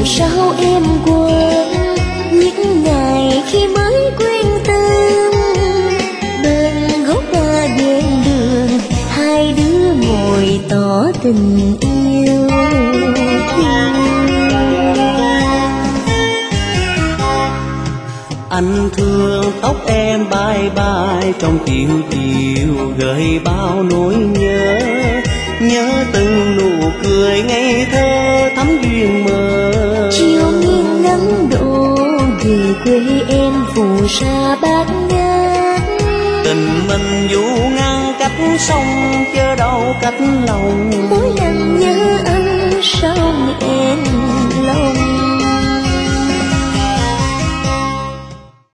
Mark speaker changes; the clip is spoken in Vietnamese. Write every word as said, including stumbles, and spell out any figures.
Speaker 1: sao em quên những ngày khi mới quen tên, bên gốc hoa ven đường hai đứa ngồi tỏ tình yêu.
Speaker 2: Anh thương tóc em bay bay trong chiều chiều, gợi bao nỗi nhớ, nhớ từng nụ cười ngây thơ thắm duyên mơ.
Speaker 1: Chiều nghiêng nắng đổ về quê em phù sa bát ngát,
Speaker 2: Tình mình dù ngăn cách sông chớ đâu cách lòng.
Speaker 1: mỗi lần nhớ anh sao nghẹn lòng.